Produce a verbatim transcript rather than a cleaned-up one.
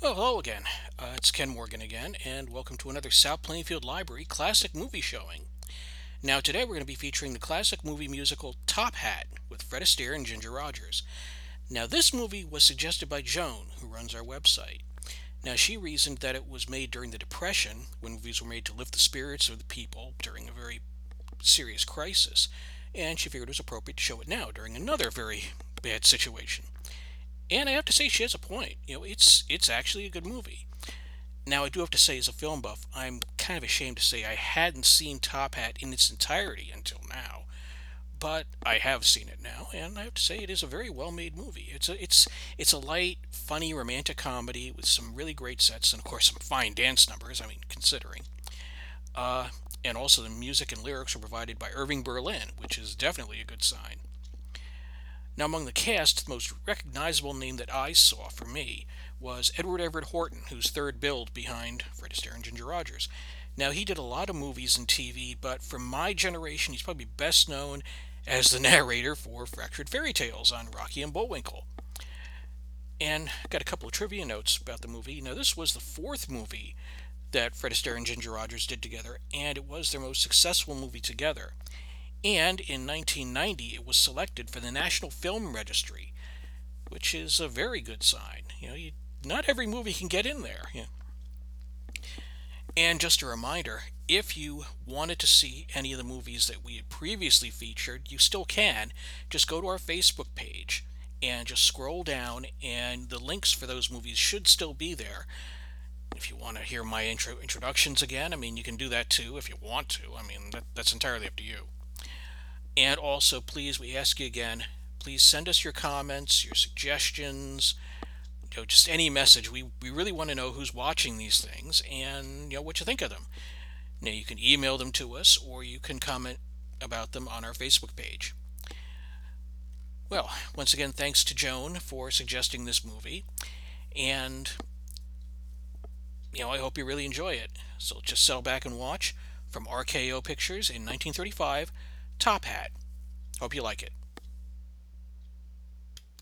Well, hello again. Uh, it's Ken Morgan again, and welcome to another South Plainfield Library classic movie showing. Now, today we're going to be featuring the classic movie musical Top Hat with Fred Astaire and Ginger Rogers. Now, this movie was suggested by Joan, who runs our website. Now, she reasoned that it was made during the Depression, when movies were made to lift the spirits of the people during a very serious crisis, and she figured it was appropriate to show it now during another very bad situation. And I have to say, she has a point. You know, it's it's actually a good movie. Now, I do have to say, as a film buff, I'm kind of ashamed to say I hadn't seen Top Hat in its entirety until now, but I have seen it now, and I have to say it is a very well-made movie. It's a it's it's a light, funny, romantic comedy with some really great sets and, of course, some fine dance numbers. I mean, considering. Uh, and also, the music and lyrics were provided by Irving Berlin, which is definitely a good sign. Now, among the cast, the most recognizable name that I saw for me was Edward Everett Horton, who's third billed behind Fred Astaire and Ginger Rogers. Now, he did a lot of movies and T V, but for my generation, he's probably best known as the narrator for Fractured Fairy Tales on Rocky and Bullwinkle. And got a couple of trivia notes about the movie. Now, this was the fourth movie that Fred Astaire and Ginger Rogers did together, and it was their most successful movie together. And in nineteen ninety, it was selected for the National Film Registry, which is a very good sign. You know, you, not every movie can get in there. You know. And just a reminder, if you wanted to see any of the movies that we had previously featured, you still can. Just go to our Facebook page and just scroll down, and the links for those movies should still be there. If you want to hear my intro introductions again, I mean, you can do that too if you want to. I mean, that, that's entirely up to you. And also, please, we ask you again, please send us your comments, your suggestions, you know, just any message. We, we really want to know who's watching these things and, you know, what you think of them. Now, you can email them to us or you can comment about them on our Facebook page. Well, once again, thanks to Joan for suggesting this movie. And, you know, I hope you really enjoy it. So just settle back and watch from R K O Pictures in nineteen thirty-five, Top Hat. Hope you like it.